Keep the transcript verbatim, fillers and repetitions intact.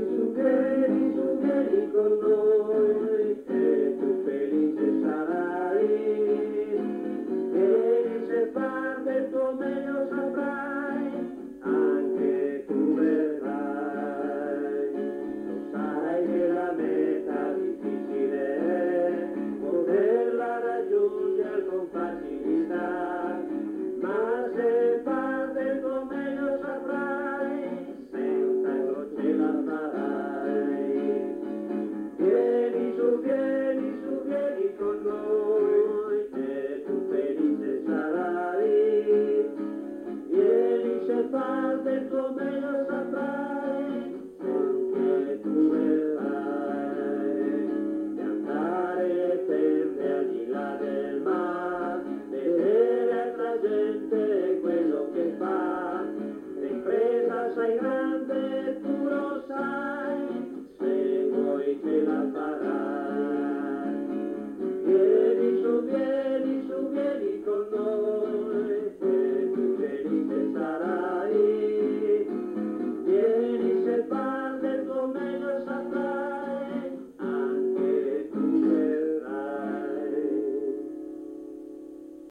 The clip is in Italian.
su, vieni su, vieni con noi e tu felice sarai. Vieni se fa del tuo